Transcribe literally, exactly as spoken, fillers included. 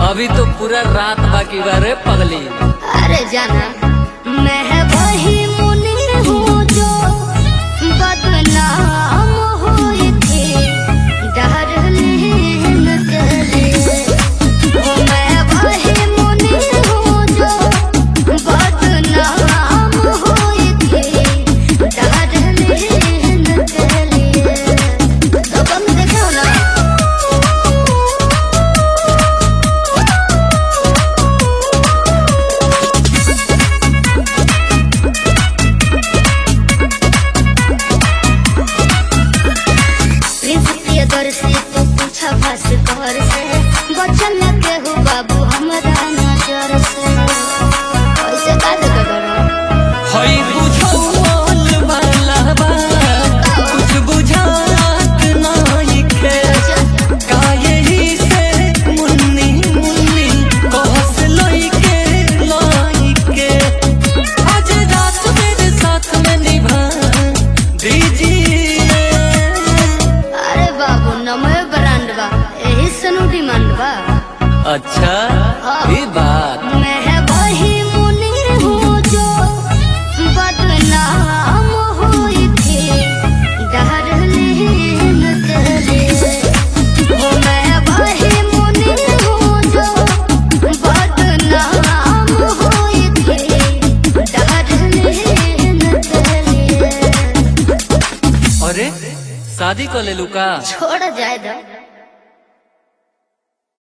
अभी तो पूरा रात बाकी बारे पगली। अरे जाना मैं वही मुनि हूँ जो बदनाम हुई थी डार्लिंग के लिए। मैं वही मुनि हूँ जो बदनाम हुई थी डार्लिंग के लिए। तो तुम देखो ना से तो पूछा भास घर से बचल के हो बाबू हमरा नजर से ऐसे का देख बड़ा हई बुझौल वाला बा कुछ बुझात नहीं के काहे ही से मुन्नी मुन्नी कहस लई के लाई के आज रात मेरे साथ में निभा दीजिए। नमः ब्रांड बा यही सनु डिमांड बा। अच्छा ये बात मैं वही मुनि हूँ जो बदनाम हुई थी डार्लिंग के लिए। मैं वही मुनि हूँ जो बदनाम हुई थी डार्लिंग के लिए। अरे शादी कर ले लू का? छोड़ जाए दो।